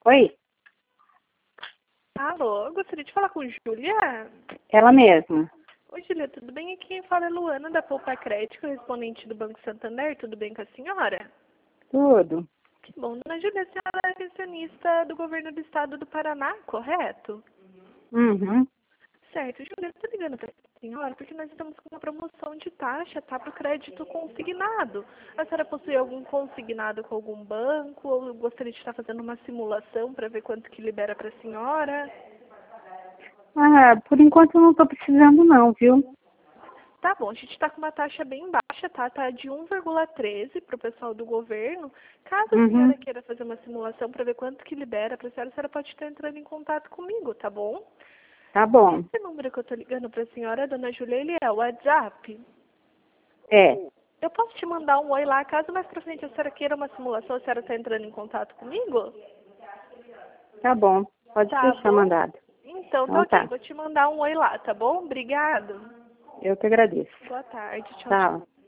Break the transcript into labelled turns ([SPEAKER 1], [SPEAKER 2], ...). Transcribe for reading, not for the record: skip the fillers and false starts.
[SPEAKER 1] Oi,
[SPEAKER 2] Alô, eu gostaria de falar com Júlia.
[SPEAKER 1] ela mesma.
[SPEAKER 2] Oi, Júlia, tudo bem? Aqui quem fala é Luana, da Poupa Crédito, correspondente do Banco Santander. Tudo bem com a senhora?
[SPEAKER 1] Tudo.
[SPEAKER 2] Que bom. Dona Júlia, a senhora é pensionista do governo do estado do Paraná, correto?
[SPEAKER 1] Uhum.
[SPEAKER 2] Certo. Júlia, eu estou ligando para a senhora porque nós estamos com uma promoção de taxa, tá, para o crédito consignado. A senhora possui algum consignado com algum banco ou gostaria de estar fazendo uma simulação para ver quanto que libera para a senhora?
[SPEAKER 1] Ah, por enquanto eu não estou precisando não, viu?
[SPEAKER 2] Tá bom, a gente está com uma taxa bem baixa, tá? Tá de 1,13 para o pessoal do governo. Caso a
[SPEAKER 1] Uhum.
[SPEAKER 2] senhora queira fazer uma simulação para ver quanto que libera para a senhora pode estar entrando em contato comigo, tá bom?
[SPEAKER 1] Tá bom.
[SPEAKER 2] Esse número que eu tô ligando para a senhora, dona Júlia, ele é o WhatsApp.
[SPEAKER 1] É,
[SPEAKER 2] Eu posso te mandar um oi lá, caso mais pra frente a senhora queira uma simulação, a senhora está entrando em contato comigo?
[SPEAKER 1] tá bom. Pode
[SPEAKER 2] Tá
[SPEAKER 1] deixar
[SPEAKER 2] bom?
[SPEAKER 1] mandado.
[SPEAKER 2] Então tá
[SPEAKER 1] Então
[SPEAKER 2] ok,
[SPEAKER 1] tá.
[SPEAKER 2] vou te mandar um oi lá, tá bom? Obrigado.
[SPEAKER 1] Eu que agradeço.
[SPEAKER 2] Boa tarde, tchau, tchau.
[SPEAKER 1] Tchau.